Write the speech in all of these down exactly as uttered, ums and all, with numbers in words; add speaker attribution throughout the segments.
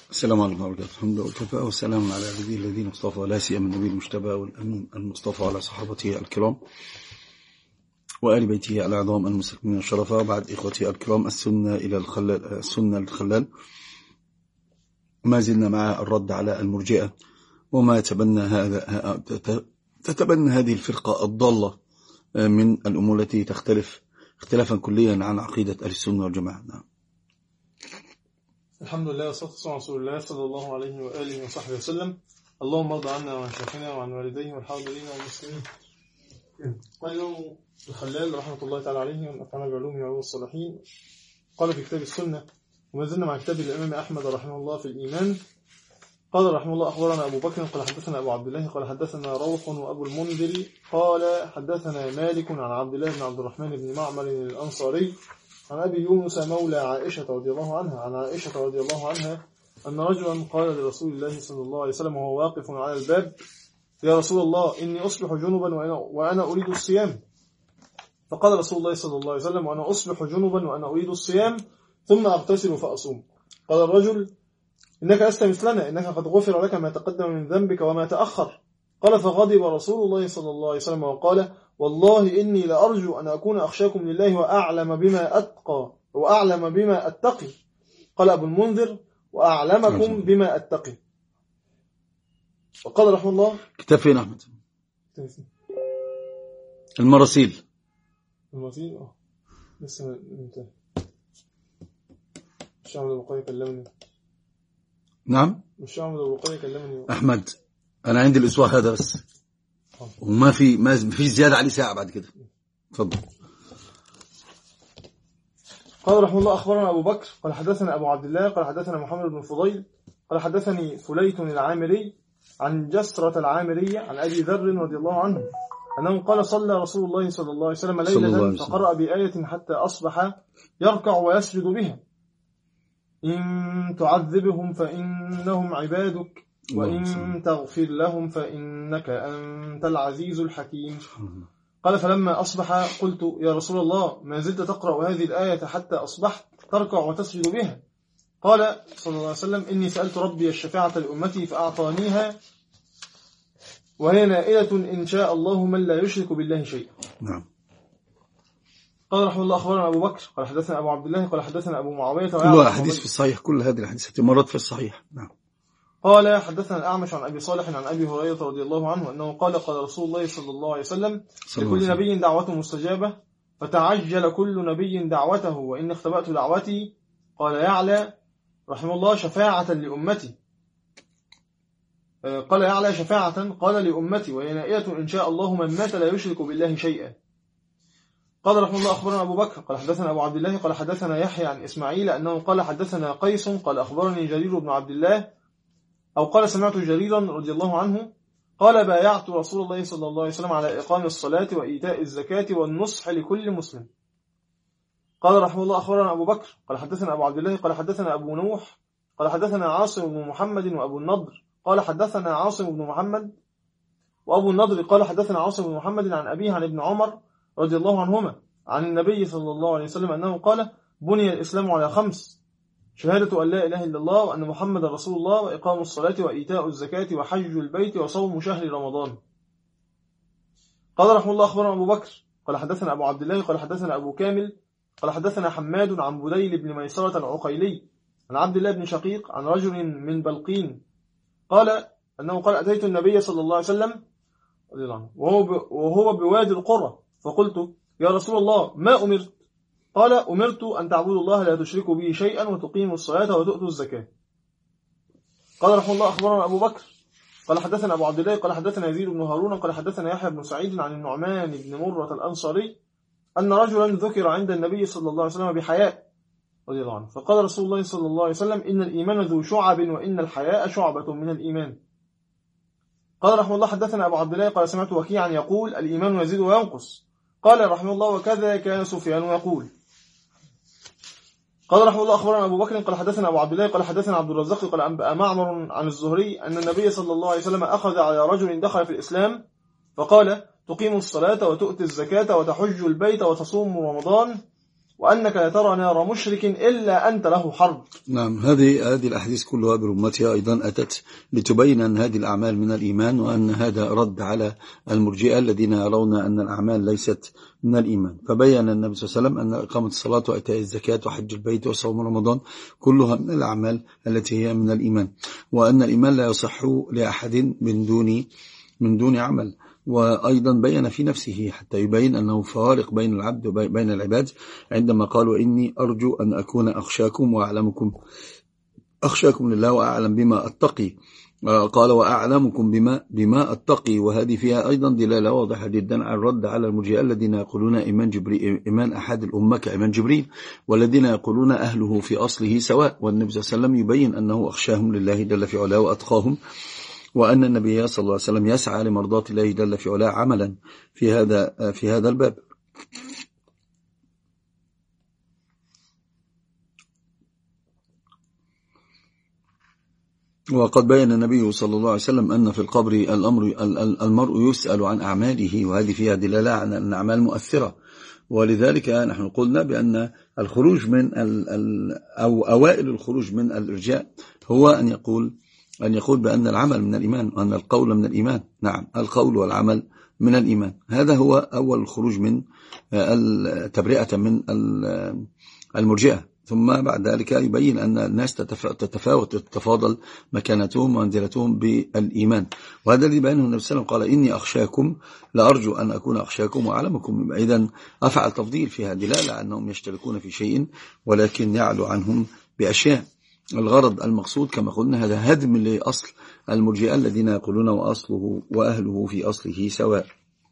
Speaker 1: السلام عليكم ورحمة الله وبركاته. الحمد لله وكفى والسلام على عباده الذين اصطفى، لا سيما النبي المجتبى والأمين المصطفى على صحابته الكرام وآل بيته الأعظام المستكملين الشرفاء. بعد إخوتي الكرام، السنة إلى الخلال، السنة الخلال، ما زلنا مع الرد على المرجئة وما تبنى هذا تتبنى هذه الفرقة الضالة من الأمور التي تختلف اختلافا كليا عن عقيدة أهل السنة والجماعة. نعم.
Speaker 2: الحمد لله والصلاة والسلام على رسول الله صلى الله عليه وآله وصحبه وسلم. اللهم ارض عنا وعن شيخنا وعن والديه والحاضرين والمسلمين. قال الإمام الخلال رحمة الله تعالى عليه ونفعنا بعلومه وعلوم الصالحين، قال في كتاب السنة، وما زلنا مع كتاب الإمام أحمد رحمه الله في الإيمان. قال رحمه الله: أخبرنا أبو بكر قال حدثنا أبو عبد الله قال حدثنا روح وأبو المنذر قال حدثنا مالك عن عبد الله بن عبد الرحمن بن معمر الأنصاري عن أبي يونس مولى عائشة رضي الله عنها عن عائشة رضي الله عنها أن رجلا قال لرسول الله صلى الله عليه وسلم وهو واقف على الباب: يا رسول الله، إني أصبح جنبا وأنا, وأنا أريد الصيام. فقال رسول الله صلى الله عليه وسلم: وأنا أصبح جنبا وأنا أريد الصيام ثم أغتسل فأصوم. قال الرجل: إنك لست مثلنا، إنك قد غفر لك ما تقدم من ذنبك وما تأخر. قال: فغضب رسول الله صلى الله عليه وسلم وقال: والله إني لأرجو أن أكون أخشاكم لله وأعلم بما أتقى وأعلم بما أتقي. قال أبو المنذر: وأعلمكم بما أتقي. وقال رحمه الله:
Speaker 1: كتاب فين أحمد؟ المراسيل.
Speaker 2: المراسيل اه لسه منتهي. الشعب البقاء كلمني.
Speaker 1: نعم،
Speaker 2: الشعب البقاء كلمني
Speaker 1: أحمد. أنا عندي الأسبوع هذا بس، وما في ما في زيادة عليه ساعة بعد كده. تفضل.
Speaker 2: قال رحمه الله: أخبرنا أبو بكر قال حدثنا أبو عبد الله قال حدثنا محمد بن فضيل قال حدثني فليت العامري عن جسرة العامرية عن أبي ذر رضي الله عنه أنه قال: صلى رسول الله صلى الله عليه وسلم ليلة فقرأ بآية حتى أصبح يركع ويسجد بها: إن تعذبهم فإنهم عبادك وإن تغفر لهم فإنك أنت العزيز الحكيم. قال: فلما أصبح قلت: يا رسول الله، ما زلت تقرأ هذه الآية حتى أصبحت تركع وتسجد بها؟ قال صلى الله عليه وسلم: إني سألت ربي الشفاعة لأمتي فأعطانيها، وهي نائلة إن شاء الله من لا يشرك بالله شيئا.
Speaker 1: نعم.
Speaker 2: قال رحمه الله: أخبرنا أبو بكر قال حدثنا أبو عبد الله قال حدثنا أبو معاوية
Speaker 1: كلها حديث في الصحيح، كل هذه الحديثات مرات في الصحيح. نعم.
Speaker 2: قال: حدثنا الأعمش عن أبي صالح عن أبي هريرة رضي الله عنه أنه قال: قال رسول الله صلى الله عليه وسلم: لكل نبي دعوة مستجابة، فتعجل كل نبي دعوته، وإن اختبأت دعوتي. قال يعلى رحمه الله: شفاعة لأمتي. قال يعلى: شفاعة. قال: لأمتي، وهي نائية إن شاء الله من مات لا يشرك بالله شيئا. قال رحمه الله: أخبرنا أبو بكر قال حدثنا أبو عبد الله قال حدثنا يحيى عن إسماعيل أنه قال: حدثنا قيس قال: أخبرني جرير بن عبد الله، أو قال: سمعت جريرا رضي الله عنه قال: بايعت رسول الله صلى الله عليه وسلم على إقام الصلاة وإيتاء الزكاة والنصح لكل مسلم. قال رحمه الله: أخبرنا أبو بكر قال حدثنا أبو عبد الله قال حدثنا أبو نوح قال حدثنا عاصم بن محمد وأبو النضر قال حدثنا عاصم بن محمد وأبو النضر قال حدثنا عاصم بن محمد عن أبيه عن ابن عمر رضي الله عنهما عن النبي صلى الله عليه وسلم أنه قال: بني الإسلام على خمس: شهادة أن لا إله إلا الله وأن محمد رسول الله وإقام الصلاة وإيتاء الزكاة وحج البيت وصوم شهر رمضان. قال رحمه الله: أخبرنا أبو بكر قال حدثنا أبو عبد الله قال حدثنا أبو كامل قال حدثنا حماد عن بديل بن ميسرة العقيلي عن عبد الله بن شقيق عن رجل من بلقين قال أنه قال: أتيت النبي صلى الله عليه وسلم وهو بوادي القرى، فقلت: يا رسول الله، ما أمرت؟ قال: أمرت أن تعبدوا الله لا تشركوا به شيئا وتقيموا الصلاة وتؤتوا الزكاة. قال رحمه الله: أخبرنا أبو بكر قال حدثنا أبو عبد الله قال حدثنا يزيد بن هارون قال حدثنا يحيى بن سعيد عن النعمان بن مرة الأنصاري أن رجلا ذكر عند النبي صلى الله عليه وسلم بحياء رضي الله عنه، فقال رسول الله صلى الله عليه وسلم: إن الإيمان ذو شعب وإن الحياء شعبة من الإيمان. قال رحمه الله: حدثنا أبو عبد الله قال سمعت وكيعا يقول: الإيمان يزيد وينقص. قال رحمه الله: وكذا كان سفيان يقول. قال رحمه الله: أخبرنا أبو بكر قال حدثنا أبو عبد الله قال حدثنا عبد الرزاق قال أنبأ معمر عن الزهري أن النبي صلى الله عليه وسلم أخذ على رجل دخل في الإسلام فقال: تقيم الصلاة وتؤتي الزكاة وتحج البيت وتصوم رمضان وأنك لا ترى نار مشرك إلا أنت له حرب.
Speaker 1: نعم، هذه هذه الأحاديث كلها برمتها أيضا أتت لتبين أن هذه الأعمال من الإيمان، وأن هذا رد على المرجئة الذين يرون أن الأعمال ليست من الإيمان. فبين النبي صلى الله عليه وسلم أن إقامة الصلاة وإيتاء الزكاة وحج البيت وصوم رمضان كلها من الأعمال التي هي من الإيمان، وأن الإيمان لا يصح لأحد من دون من دون عمل. وأيضا بين في نفسه حتى يبين أنه فارق بين العبد وبين العباد عندما قالوا إني أرجو أن أكون أخشاكم وأعلمكم أخشاكم لله وأعلم بما أتقي. قال وأعلمكم بما بما أتقي، وهذه فيها أيضا دلالة واضحة جدا على الرد على المرجئة الذين يقولون إيمان جبريل إيمان أحد الأمة كإيمان جبريل، والذين يقولون أهله في أصله سواء. والنبي صلى الله عليه وسلم يبين أنه أخشاهم لله جل في علاه وأتقاهم، وأن النبي صلى الله عليه وسلم يسعى لمرضاة الله جل في علاه عملا في هذا في هذا الباب. وقد بين النبي صلى الله عليه وسلم أن في القبر الأمر المرء يسأل عن أعماله، وهذه فيها دلالة على أن الأعمال مؤثرة. ولذلك نحن قلنا بأن الخروج من أو أوائل الخروج من الإرجاء هو أن يقول أن يقول بأن العمل من الإيمان وأن القول من الإيمان. نعم، القول والعمل من الإيمان، هذا هو أول الخروج من التبرئة من المرجئة. ثم بعد ذلك يبين أن الناس تتفاوت وتتفاضل مكانتهم ومنزلتهم بالإيمان، وهذا اللي بينه النبي صلى الله عليه وسلم قال إني أخشاكم لأرجو أن أكون أخشاكم وأعلمكم. إذن أفعل تفضيل فيها دلالة أنهم يشتركون في شيء ولكن يعلو عنهم بأشياء. الغرض المقصود كما قلنا هذا هدم لأصل المرجئة الذين يقولون وأصله وأهله في أصله سواء.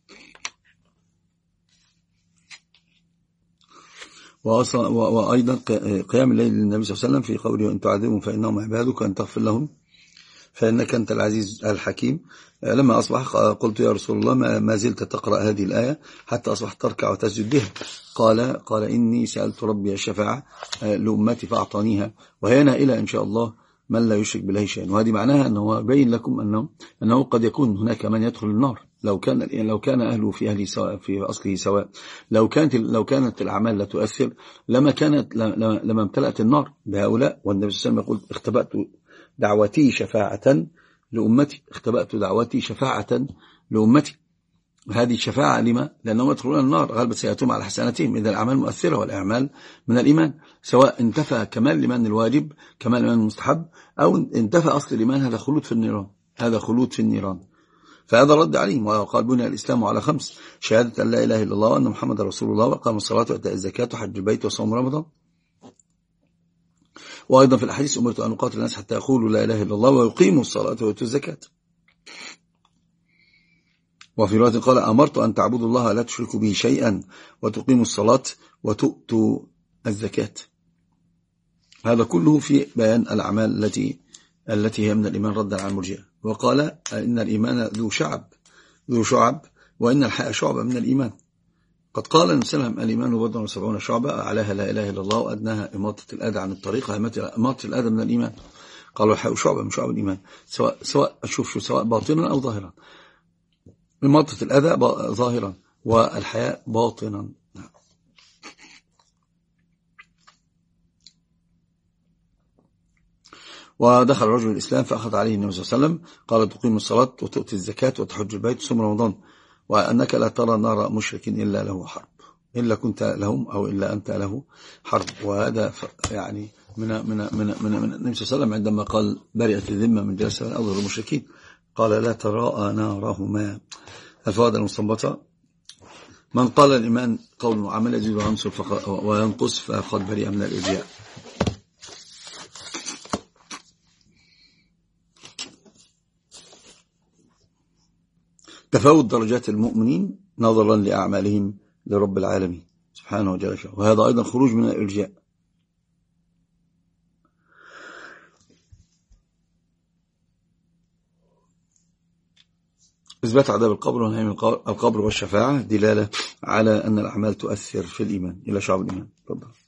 Speaker 1: وأيضا قيام الليل للنبي صلى الله عليه وسلم في قوله إن تعذبهم فإنهم عبادك وإن تغفر لهم فإنك أنت العزيز الحكيم. لما أصبح قلت يا رسول الله ما زلت تقرأ هذه الآية حتى أصبحت تركع وتسجد بها؟ قال قال إني سألت ربي الشفاعة لأمتي فأعطانيها وهنا إلى إن شاء الله من لا يشرك بالله شيئا. وهذه معناها أنه يبين لكم أنه أنه قد يكون هناك من يدخل النار لو كان لو كان أهله في أهله سواء في أصله سواء. لو كانت لو كانت الأعمال لا تؤثر لما كانت لما امتلأت النار بهؤلاء. والنبي صلى الله عليه وسلم يقول اختبأت دعوتي شفاعة لأمتي اختبأت دعوتي شفاعة لأمتي. هذه الشفاعة لما؟ لأنهم يدخلون النار غالبا سيأتون على حسناتهم. إذا الأعمال مؤثرة والأعمال من الإيمان، سواء انتفى كمال الإيمان الواجب كمال الإيمان المستحب أو انتفى أصل الإيمان، هذا خلود في النيران هذا خلود في النيران. فهذا رد عليهم. وقال بني الإسلام على خمس: شهادة أن لا إله إلا الله وأن محمد رسول الله وإقام الصلاة وإيتاء الزكاة وحج البيت وصوم رمضان. وأيضا في الحديث أمرت أن أقاتل الناس حتى يقولوا لا إله إلا الله ويقيموا الصلاة ويؤتوا الزكاة. وفي رواية قال أمرت أن تعبدوا الله لا تشركوا به شيئا وتقيموا الصلاة وتؤتوا الزكاة. هذا كله في بيان الأعمال التي التي هي من الإيمان ردا على المرجئة. وقال إن الإيمان ذو شعب ذو شعب وإن الحياء شعبة من الإيمان. قد قال النبي صلى الله عليه وسلم الإيمان بضع وسبعون شعبة أعلاها لا إله إلا الله وأدناها إماطة الأذى عن الطريق. إماطة الأذى من الإيمان. قالوا الحياء شعبة من شعب الإيمان سواء سواء أشوف شو سواء باطنا أو ظاهرا. إماطة الأذى ظاهرا والحياء باطنا. ودخل رجل الإسلام فأخذ عليه النبي صلى الله عليه وسلم قال تقيم الصلاة وتؤتي الزكاة وتحج البيت وتصوم رمضان وأنك لا ترى نار مشرك إلا له حرب إلا كنت لهم أو إلا أنت له حرب. وهذا يعني من من من من, من النبي صلى الله عليه وسلم عندما قال برئت الذمة من جلسة من أول المشركين قال لا تراءى نارهما. الفوائد المستنبطة: من قال الإيمان قول وعمل يزيد وينقص فقد برئ من الإرجاء. تفاوت درجات المؤمنين نظرا لأعمالهم لرب العالمين سبحانه وتعالى، وهذا أيضا خروج من الإرجاء. إثبات عذاب القبر ونهي من القبر والشفاعة دلالة على أن الأعمال تؤثر في الإيمان إلى شعب الإيمان. تفضل.